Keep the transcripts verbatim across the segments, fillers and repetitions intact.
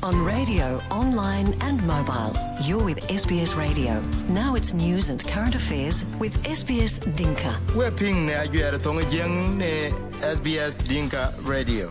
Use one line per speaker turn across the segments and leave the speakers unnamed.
On radio, online and mobile. You're with S B S Radio. Now it's news and current affairs with S B S Dinka.
We're ping ne ajuere tonga jeng ne S B S Dinka Radio.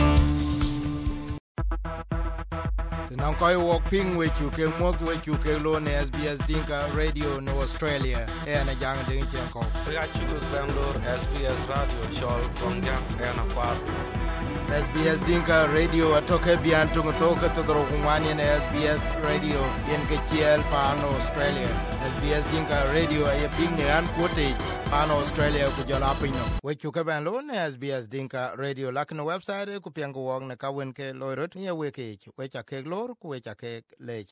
Now koi walk ping with you ke mok with you ke lo ne S B S Dinka Radio no Australia. E na jang ding chen ko.
Ya chu Bangalore S B S Radio show from jang e na kwa.
S B S Dinka Radio atoke bian tungo toka todoro kumani na S B S Radio yen ke chiel pano Australia. S B S Dinka Radio ay ping ne an kote pano Australia ku jola pino. We chuka ban lo ne S B S Dinka Radio lakno website ku piango wong na kawen ke loirot ye we ke we cha ke lor ku we cha ke lech.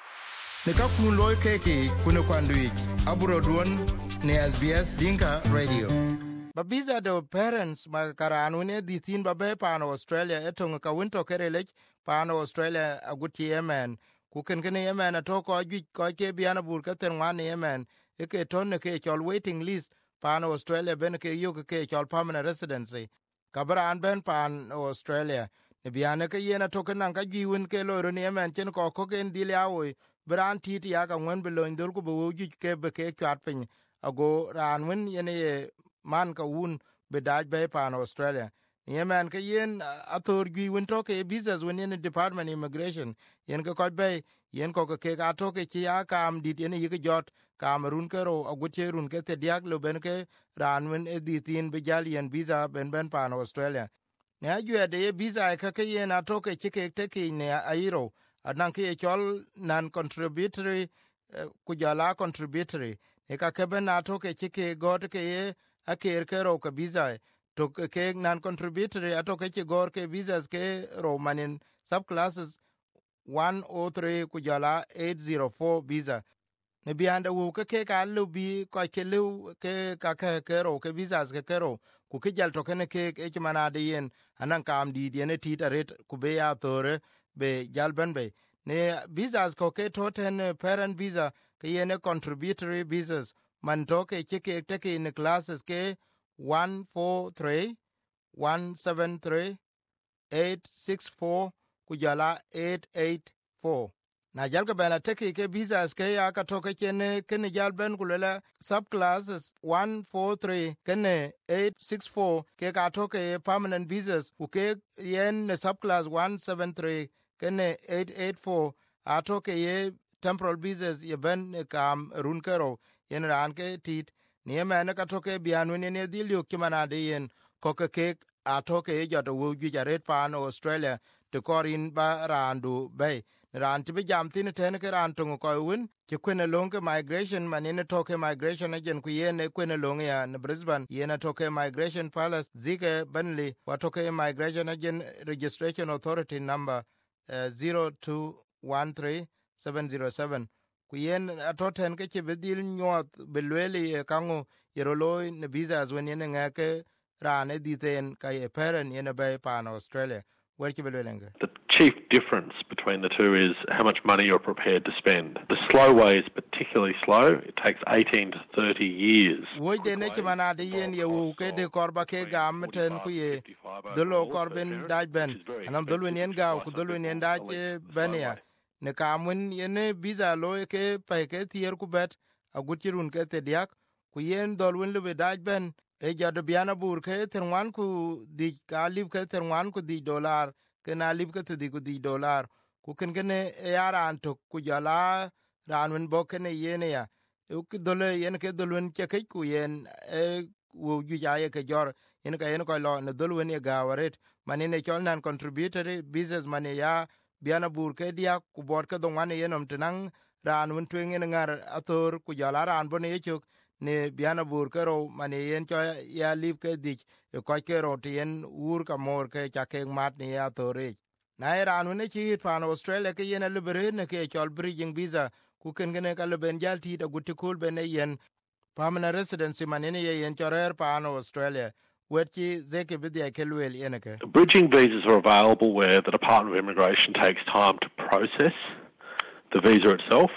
Ne ka kun loy ke ke kuno kwandui aburo duon ne S B S Dinka Radio. Babiza the parents ma karanu ne dithin babe pano Australia etong ka winto kerelech pano Australia aguti Yemen ku ken ken Yemen to ko ju ko ke biana bur ka ten wan Yemen e ke ton ke chol waiting list pano Australia ben ke yu ke chol permanent residency kabran ben pan Australia ne biana ke yena to kan ka ji win ke lo ro Yemen chen ko ko ken dilawo bran tit ya ka won belon dol ku bo ju ke be ke chat pin ago ran win yene man ka un bedaj be pan Australia Yemen ke yen athor gi won to ke business when in department immigration yen ko ko be yen ko ke ga to ke ya kam dit yen yi ke jot Cameroon ke ro aguche run ke te diak lo ben ke ran wen editin be jal yen visa ben ben pan Australia ne aju de visa ke ke yen ato ke ke te ke ne airo adan ke chol non contributory kujala contributory e ka ke ben ato ke ke god ke ye aker ke ro ka visa to ke non contributory ato ke gor ke visas ke ro manin sub classes one oh three kujala eight oh four visa ne bianda wu ke ke ka lu bi ko ke lu ke ka ke ke ro ke visas ke ke ro ku ke jal to ke ne ke e mana de yen anan kam di de ne ti taret ku be ya tore be jal ben be ne visas ko ke to ten parent visa ke yene contributory visas man to ke ke te ke in classes ke one four three one seven three eight six four kujala eight eight four na jal ka bana te ke visas ke ya ka to ke ne ken jal ben kulela sub classes one four three ken eight six four ke ka to ke permanent visas ku ke yen sub class one seven three ken eight eight four ato ke ye temporal visas ye ben kam run kero yen ran ke tit ni Yemen ka to ke bianu ne dilio kimana de yen ko ke ke ato ke jo to wu ju jaret pan Australia to korin ba randu be ran ti jam tin ten ke ran to ko win ke kwene longe migration manene to ke migration agent ku yen e kwene longe ya ne Brisbane yen to ke migration palace zike Burnley wa to ke migration agent registration authority number uh, zero two one three seven zero seven ku yen atoten ke che bedil nyot belweli kango yerolo ne visas when yen ngake ran editen kai parent yen be pan Australia where ke belwelenge.
The chief difference between the two is how much money you're prepared to spend. The slow way is particularly slow. It takes eighteen to thirty years.
Wo de ne mana de yen ye wo ke de korba ke gamten ku ye dolo korben dajben anam dolwen yen ga ku dolwen yen daj benia ne kamun yene visa lo ke pe ke tier ku bet agutirun ke te diak ku yen dolwen le daj ben e jado biana bur ke terwan ku di kalib ke terwan ku di dollar ke na lib ke te di ku di dollar ku ken ken e yaran to ku jala ranwen bokene yene ya ku dole yen ke dolwen ke ke ku yen e wo ju ya ke jor yen ka yen ko lo ne dolwen e gawaret manine cholnan contributory business mane ya biana bur ke dia ku bor ke don wane yenom tenang ran won twingen ngar ator ku jala ran bone yechuk ne biana bur ke ro mane yen cho ya lip ke dik e ko ke ro tien ur ka mor ke cha ke mat ne ya tore na ran won chi pan Australia ke yen libere ne ke chol bridging visa ku ken gene ka le ben jal ti da gutikul ben yen permanent residency manene yen chorer pan Australia. Bridging
visas are available where the Department of Immigration takes time to process the visa itself.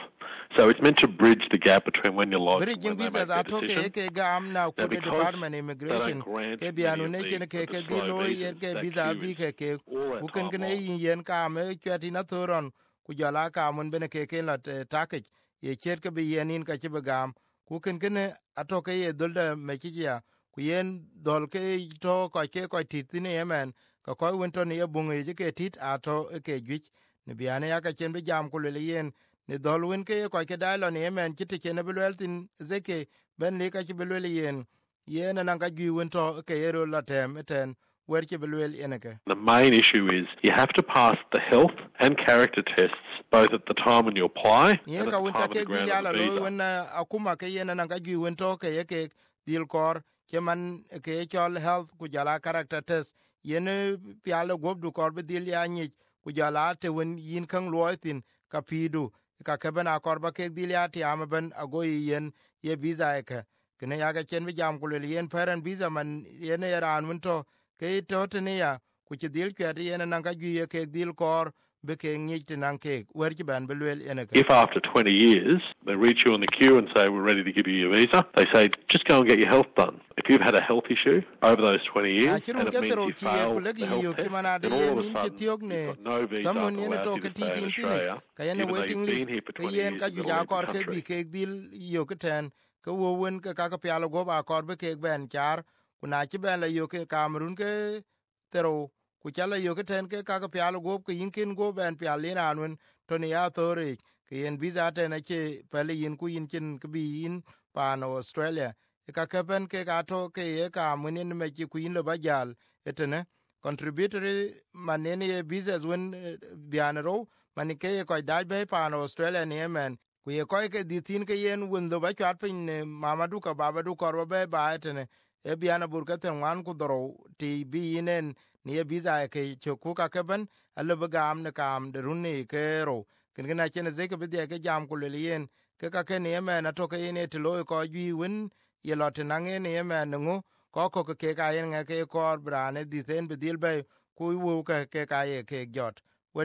So it's meant to bridge the gap between when you're lodged and when they make their decision.
Ke gam na ku the Department of Immigration ke bianu ne chen ke ke di lo yen ke visa bi ke ke ku ken ken yen ka me chati na thoron ku jala ka mun bene ke ken lat takich ye chet ke bi yenin ka che gam ku ken ken atoke ye dolda me chia ku yen dol ke to ko ke ko titine yemen ka ko winton ye bunge je ke tit ato ke gwich ne biane ya ka chen be jam ku le yen ne dol win ke ko ke dalo ne yemen kiti ke ne belweltin zeke ben le ka ke belwel yen yen nan ka gwi winto ke yero latem eten wer ke belwel eneke.
The main issue is you have to pass the health and character tests both at the time when you apply
ye
and
ka
at the
winta
time
ke
of the grant
gwi
of the
ala lo
visa.
wen akuma ke yen nan ka gwi winto ke ye ke dil kor ke man ke chol health ku jala character test yen pialo gob du kor be dil ya nyi ku jala te wen yin kan loitin ka pidu ka keben akor ba ke dil ya ti amben ago yen ye visa ke kene ya ga chen bi jam ku le yen parent visa man yen ran winto ke to tene ya ku ti dil ke yen nan ka gwi ke dil kor be ke nyi ti nan ke wer ti ban belwel yen ke.
If after twenty years they reach you in the queue and say we're ready to give you your visa, they say just go and get your health done. If you've had a health issue over those twenty years and it means you fail the health test, then all of a sudden you've got no visa that allows you to stay in Australia, even though you've been here for twenty years in the middle of the country.
Ke dil yo ke ten ke wo wen ke ka ka pialo go ba kor be ke ben char ku na ti ben la yo ke Cameroon ke tero ku chala yo ke ten ke ka ka pialo go ke yin kin go ben pialin anwen to ni ya tore ke yen visa ten ke pele yin ku yin kin ke bi yin pa no Australia ka ka ben ke ka to ke ye ka munin me ki ku yin lo bajal etene contributory manene ye visas when bianero man ke ko dai be pa no Australia ni men ku ye ko ke ditin ke yen won lo ba chat pin ne Mamadu ka Babadu kor be ba etene e biana burkaten wan ku doro ti bi yinen ni ye visa ke ku ka ke ben alo be gam ne kam de runni ke ro ken gena chen ze ke be de ke jam ku le yen ke ka ke ne men to ke ne ti lo ko gi win ye lot nange ne men ngo ko ko ke ka yen ke kor brane diten be dil be ku wo ke ke ka ye ke jot.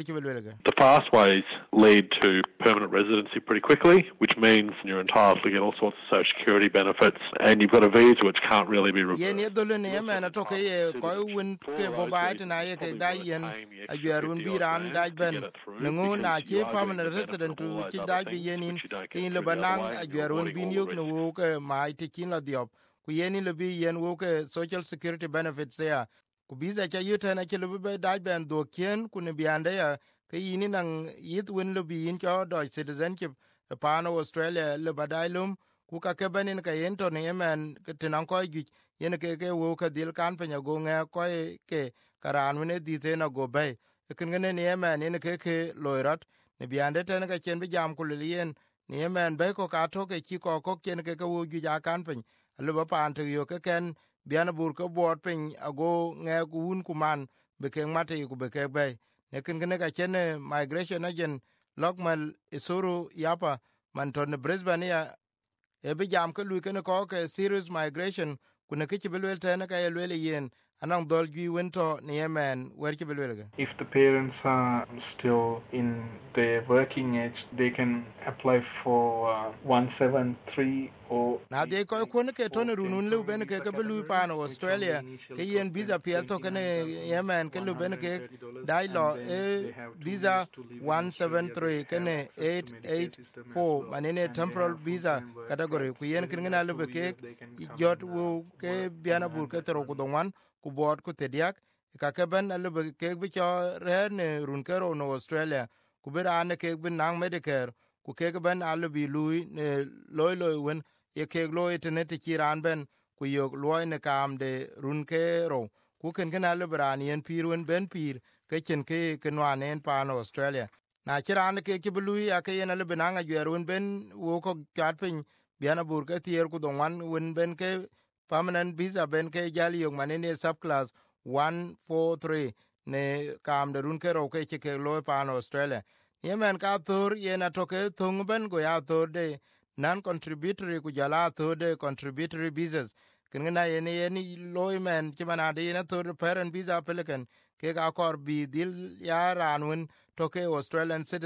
The pathways lead to permanent residency pretty quickly, which means you're entitled to get all sorts of social security benefits, and you've got a visa which can't really be revoked.
Yen yedolo ne men to ke ye ko win ke bobai na ye ke dai yen a yerun biran dai ben ngo na chi permanent resident to chi dai bi yenin kin le banang a yerun bin yuk no wo ke mai ti kin la diop ku yenin le bi yen wo ke social security benefits ya ku visa cha yuta na chi le be dai ben do kien ku ne biande ya ke yini nang yit win le bi in cho do citizenship pa no Australia le badailum ku ka ke benin ka yen to ne men tinan ko gi yen ke ke wo ka dil kan pe go nge ko ke karan ne di te na go be ken ne ne men ne ke ke loirat ne biande ten ka chen bi jam ku le yen ne men be ko ka to ke chi ko ko ken ke ke wo gi ja kan pe le ba pan to yo ke ken biana bur ko bot pe ago nge ku un ku man be ke mate ku be ke be ne ken ne ka chen migration agent lokmal isuru yapa man to ne Brisbane ya e bi jam ke lu ke ko ke serious migration kuna ke belwel tane ka yelwel yen anang dol gi wento ne yemen wer ke belwel.
If the parents are still in their working age, they can apply for uh, one seventy-three or
na de ko ko ne ke to ne runun lu ben ke ke belu pa no Australia ke yen visa pia to ke ne yemen ke lu ben ke dai lo e visa one seventy-three ke ne eight eighty-four manene temporal visa category ku yen kin na lu be ke jot wo ke biana bur ke tro ku don ku bot ku tediak ka ke ben lu be ke bi cho re ne run ke ro no Australia ku be ran ke bin nang medicare ku ke ben alu bi lui ne loy loy wen ye ke loy tene ti kiran ben ku yo loy ne kam de run ke ro ku ken ken alu bran yen pirun ben pir ke chen ke ke no anen pa no Australia na kiran ke ke lui ya ke yen alu benanga gerun ben wo ko kat pin biana bur ke tier ku don wan wen ben ke permanent visa ben ke jali yo manene sub class one forty-three ne kam de run ke ro ke ke loy pa no Australia yemen ka thor yena toke thung ben go ya thor de non contributory ku jala thor de contributory visas ken na yene yeni loy men kimana de na thor parent visa pelican ke ga kor bi dil ya ranwen toke Australian citizen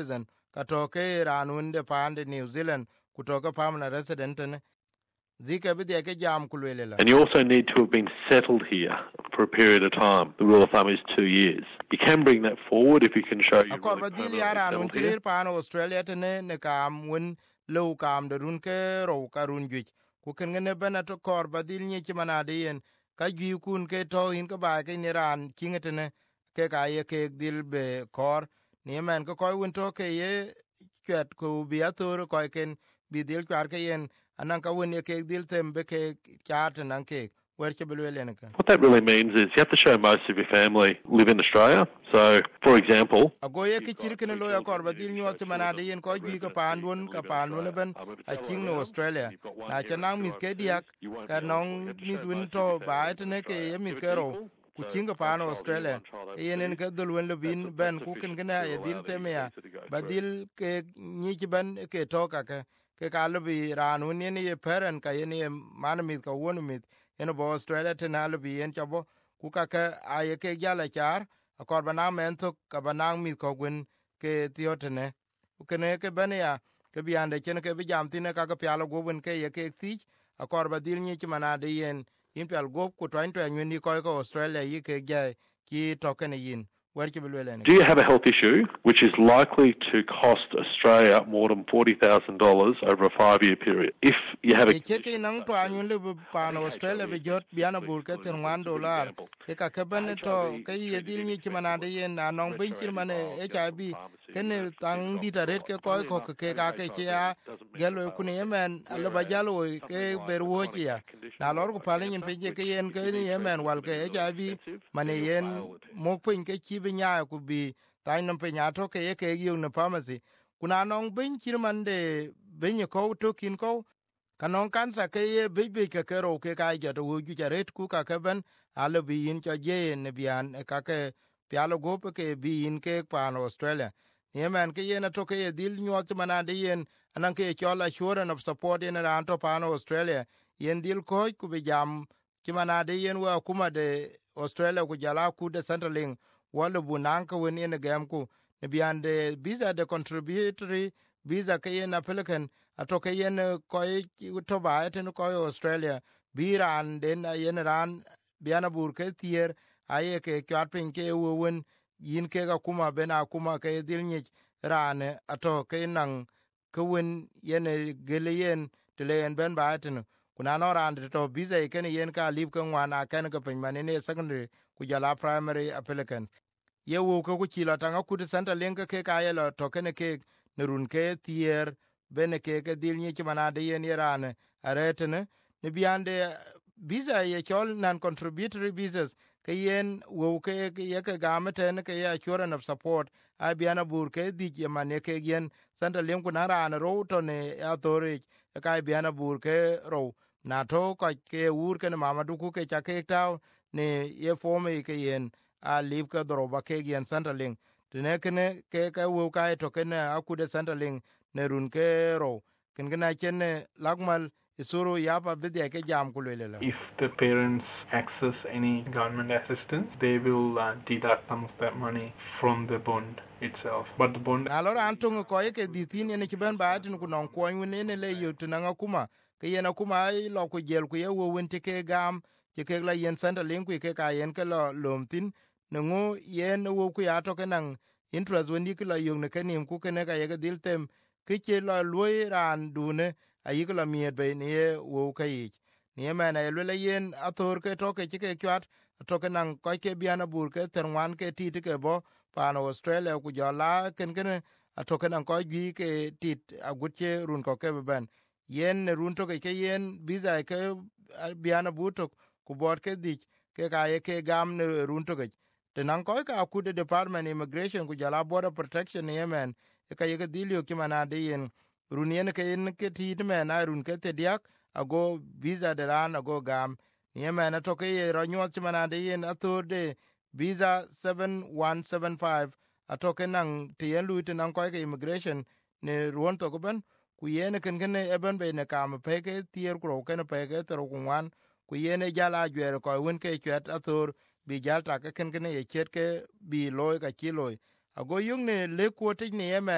katoke ranun de pande New Zealand kutoka permanent resident ne zika bidya ke jam kulwelela.
And you also need to have been settled here for a period of time. The rule of thumb is two years. You can bring that forward if you can show you
akor badil yaran un kirir pan Australia tene ne kam won low kam de run ke ro karun juj ku ken ne bana to kor badil ni chimana de yen ka gi kun ke to in ka ba ke ni ran kingetene ke ka ye ke dil be kor ni men ko ko won to ke ye kwet ku bi atur ko ken bi dil kwar ke yen anan ka won ye ke dil tem be ke chat nan ke wer che belwele ka.
What that really means is you have to show most of your family live in Australia. So, for example,
agoye ke chirkene lo ya kor badil nyo chimana de yen ko gi ka pandun ka pandun ben a king no Australia na chanang mit ke diak ka nong mit win to ba etne ke ye mit ke ro ku chinga pan Australia yenen ka dul wen bin ben ku ken gna ye dil temya badil ke ni ki ben ke to ka ke ke ka lo bi ran un ye peren ka ye man mit ka won mit en bo Australia te na lo bi en chabo ku ka ka aye ke jala char akor bana men to ka bana mit ko gwen ke tiotene ku ken ke ben ya ke bi ande chen ke bi jam tine ka ka pyalo go wen ke ye ke ti akor badil ni ki mana de yen in pial gop ku twain twain ni ko ko Australia yi ke ga ki token yin wer ki belwele.
Do you have a health issue which is likely to cost Australia more than forty thousand dollars over a five-year period? If you have a
ke ke nang twain le pan Australia be jot biana bur ke ten one dollar ke ka ke ben to ke ye dil ni ki mana de yen na nong bin ki mane H I V ken tang di taret ke ko ko ke ka ke ya gelo ku ne men alo ba jalo ke berwo ki ya na lor ku pale nyin pe ke yen ke ni yemen wal ke H I V mane yen mo pin ke ki bi nya ku bi tai nam pe nya to ke ye ke yu na pharmacy kuna nong bin ki man de bin ko to kin ko kanon kansa ke ye bi bi ke ke ro ke ka ja to ju jaret ku ka ke ben alo bi yin cho je ne bian ka ke pialo go ke bi yin ke pan Australia yemen ke yen to ke ye dil nyot mana de yen anan ke chola assurance of support in ran to pan Australia yen dil ko ku be jam ki mana de yen wa kuma de Australia ku jala ku de Centrelink wala bunan ka wen yen gam ku ne bian de visa de contributory visa ke yen applicant ato ke yen ko to ba ten ko Australia biran den yen ran biana bur ke tier aye ke kwatpin ke won yin ke ga kuma bena kuma ke dil ni rane ato ke nan ke wen yen gele yen telen ben ba ten kuna no ran to visa ke yen ka lip ke wana ken ke pin manene secondary ku jala primary applicant ye wo ko ku chila tanga ku center link ke ka ye lo to ken ke nerun ke tier bene ke ke dil ni mana de yen rane aretene ne biande visa ye chol non contributory visas ke yen wo ke ye ke gameten ke ya assurance of support a biana bur ke di ye mane ke yen center link ku na ran ro to ne authority ka biana bur ke ro na to ko ke ur ke mama du ku ke cha ke taw ne ye forme ke yen a lip ke dro ba ke yen center link tene kene ke ke wo ka to ke ne akude center link ne run ke ro ken gna chen lagmal isuru yapa bidya ke jam kulele.
If the parents access any government assistance, they will uh, deduct some of that money from the bond itself. But the bond
alora antung ko ke ditin ne kiben ba tin ku non ko ne ne le yu tunanga kuma ke yena kuma lo ku jel ku ye wo won te ke gam ke ke la yen center link ku ke ka yen ke lo lomtin ngo yen wo ku ya to ke nan interest when dikla yung ne kenim ku ke ne ka ye ke dil tem ke che lo loy ran dune ayikla miet be ne wo kai ne mena le yen ator ke to ke ke kwat to ke nan ko ke biana bur ke terwan ke tit ke bo pan Australia ku jala ken ken to ke nan ko gi ke tit agutche run ko ke ben yen ne run to ke yen biza ke biana bur to ku bor ke dik ke ka ye ke gam ne run to ke tenan ko ka ku de department immigration ku jala border protection yemen ka ye ke dilio ki mana de yen runien ke in ke tit men a run ke te diak ago visa de ran ago gam yemen to ke ye ronyo ti mana de yen atur de visa seven one seven five atoke nang ti yen lu ti nang ko ke immigration ne ruon to ben ku yen ken ken eben be ne kam pe ke tier kro ken pe ke tro kunwan ku yen jala gwer ko won ke chet atur bi jal ta ke ken ken ye chet ke bi loy ka ki loy ago yung ne le ko ti ne yemen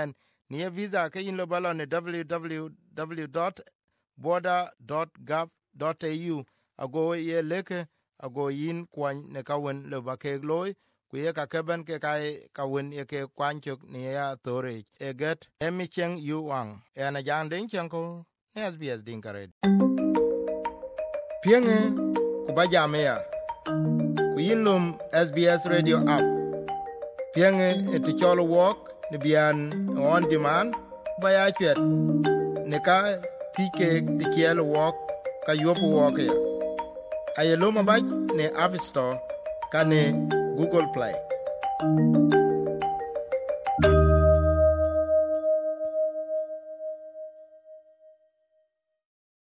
ni visa ke yin lo balo ne w w w dot border dot gov dot a u ago ye leke ago yin kwan ne kawen lo ba ke loy ku ye ka keben ke kai kawen ye ke kwan chok ni ya tore e get emi cheng yu wang e na jang den cheng ko S B S Dinkared pienge ku ba jamea ku yin lum S B S radio app pienge e ti cholo walk ni bian on demand ba ya chet ne ka tike di kielo walk ka yopo walk ya ayelo mabaj ne App Store ka ne Google Play